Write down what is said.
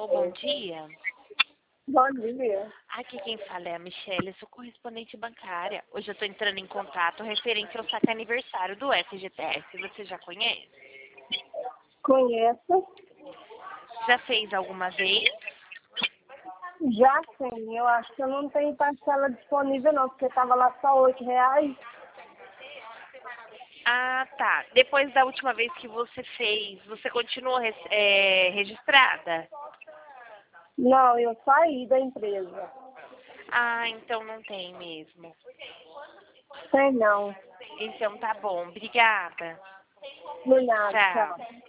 Alô, bom dia. Bom dia. Aqui quem fala é a Michelle, sou correspondente bancária. Hoje eu estou entrando em contato referente ao saque aniversário do FGTS. Você já conhece? Conheço. Já fez alguma vez? Já sim, eu acho que eu não tenho parcela disponível não, porque estava lá só R$ 8. Ah, tá. Depois da última vez que você fez, você continuou registrada? Não, eu saí da empresa. Ah, então não tem mesmo. Sei não. Então tá bom. Obrigada. De nada, Tchau. tchau.